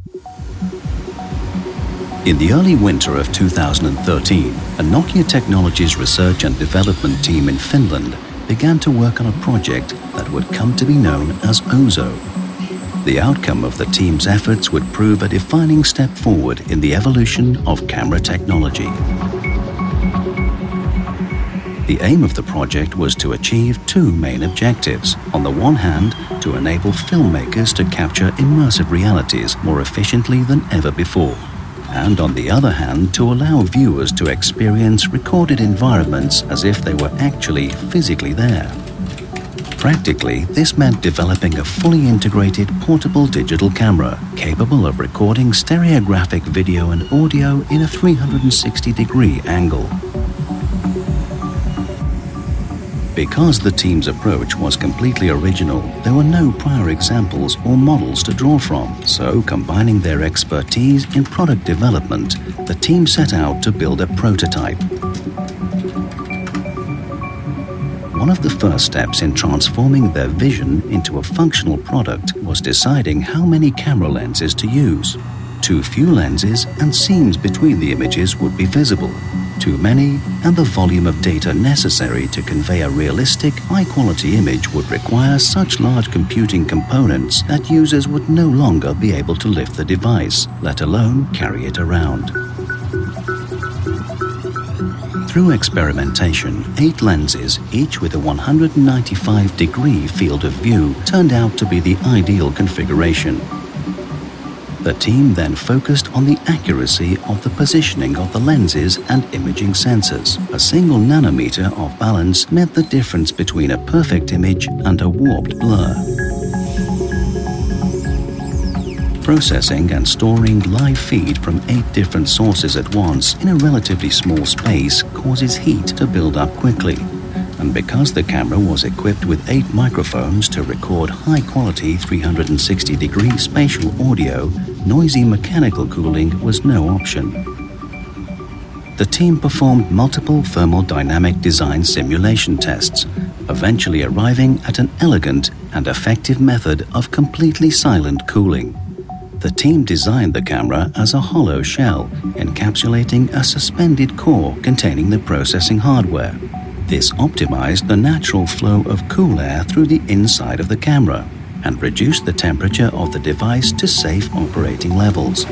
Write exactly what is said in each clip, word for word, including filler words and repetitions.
In the early winter of two thousand thirteen, a Nokia Technologies research and development team in Finland began to work on a project that would come to be known as OZO. The outcome of the team's efforts would prove a defining step forward in the evolution of camera technology. The aim of the project was to achieve two main objectives. On the one hand, to enable filmmakers to capture immersive realities more efficiently than ever before. And on the other hand, to allow viewers to experience recorded environments as if they were actually physically there. Practically, this meant developing a fully integrated portable digital camera capable of recording stereographic video and audio in a three hundred sixty degree angle. Because the team's approach was completely original, there were no prior examples or models to draw from. So, combining their expertise in product development, the team set out to build a prototype. One of the first steps in transforming their vision into a functional product was deciding how many camera lenses to use. Too few lenses and seams between the images would be visible. Too many, and the volume of data necessary to convey a realistic, high-quality image would require such large computing components that users would no longer be able to lift the device, let alone carry it around. Through experimentation, eight lenses, each with a one hundred ninety-five degree field of view, turned out to be the ideal configuration. The team then focused on the accuracy of the positioning of the lenses and imaging sensors. A single nanometer of balance meant the difference between a perfect image and a warped blur. Processing and storing live feed from eight different sources at once in a relatively small space causes heat to build up quickly. And because the camera was equipped with eight microphones to record high-quality three hundred sixty degree spatial audio, noisy mechanical cooling was no option. The team performed multiple thermodynamic design simulation tests, eventually arriving at an elegant and effective method of completely silent cooling. The team designed the camera as a hollow shell, encapsulating a suspended core containing the processing hardware. This optimized the natural flow of cool air through the inside of the camera and reduced the temperature of the device to safe operating levels.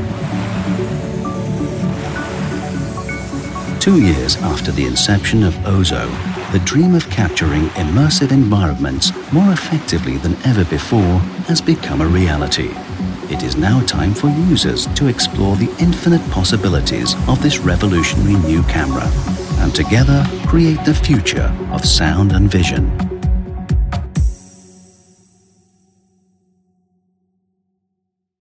Two years after the inception of OZO, the dream of capturing immersive environments more effectively than ever before has become a reality. It is now time for users to explore the infinite possibilities of this revolutionary new camera and together create the future of sound and vision.